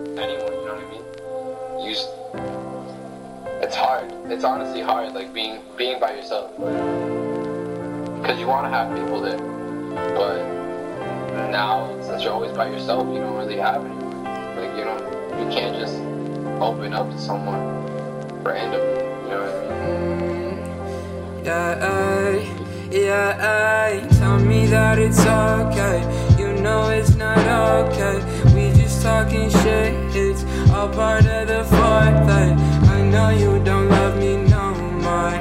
anyone, you know what I mean? It's hard. It's honestly hard, like being by yourself. Because you want to have people there. But now, since you're always by yourself, you don't really have anyone. Like, you can't just open up to someone randomly, you know what I mean? Yeah, tell me that it's okay. You know it's not okay. We just talking shit, it's all part of the foreplay. I know you don't love me no more.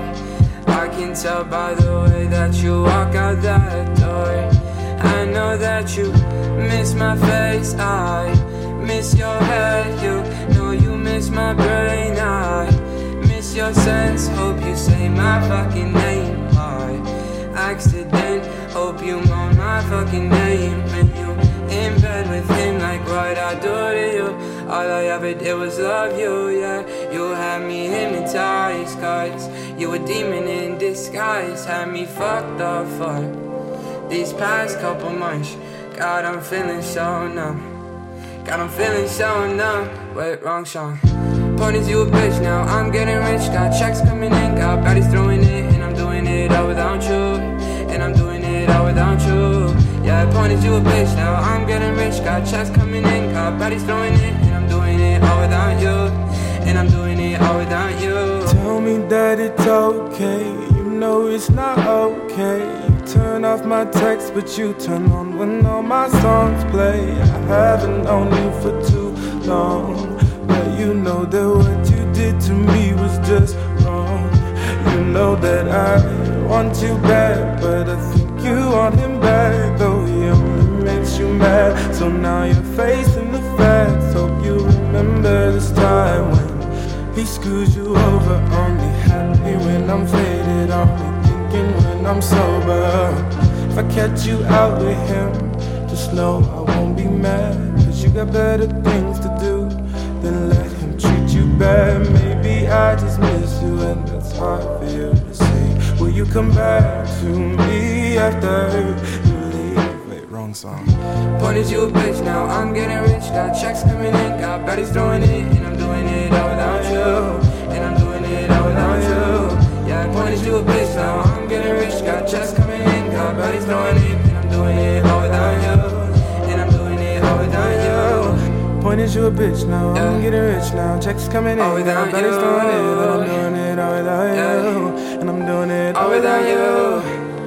I can tell by the way that you walk out that door. I know that you miss my face, I miss your head. You know you miss my brain, I miss your sense. Hope you say my fucking name by accident. Hope you moan my fucking name when you in bed with him. Like what I do to you, all I ever did was love you, yeah. You had me hypnotized, cause you a demon in disguise. Had me fucked up for these past couple months. God, I'm feeling so numb. God, I'm feeling so numb. Wait, wrong song. Pointed you a bitch, now I'm getting rich. Got checks coming in, got baddies throwing it. And I'm doing it all without you. And I'm doing it all without you. Yeah, I pointed you a bitch, now I'm getting rich. Got checks coming in, got baddies throwing it. And I'm doing it all without you. And I'm doing it all without you. Tell me that it's okay, you know it's not okay. You turn off my text, but you turn on when all my songs play. I haven't known you for too long, but you know that what you did to me was just wrong. You know that I want you back, but I think you want him back, though he only makes you mad. So now you're facing the facts. Hope you remember this time when he screws you over. Only happy when I'm faded, only thinking when I'm sober. If I catch you out with him, just know I won't be mad, cause you got better things to do than let him treat you bad. Maybe I just miss you and that's hard for you to see. Will you come back to me after you leave? Wait, wrong song. Pointed you a bitch, now I'm getting rich. Got checks coming in, got baddies throwing it. And I'm doing it all without you. And I'm doing it all without you. Yeah, I pointed you a bitch, now I'm getting rich. Got checks coming in, got baddies throwing it. And I'm doing it all without you. And I'm doing it all without you. Pointed you a bitch, now I'm getting rich now. Checks coming in, all without you. baddies throwing it. And I'm doing it all without you. And I'm doing it all without you.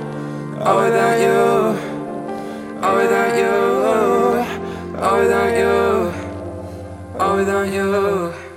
All without you. All without you. All without you. All without you.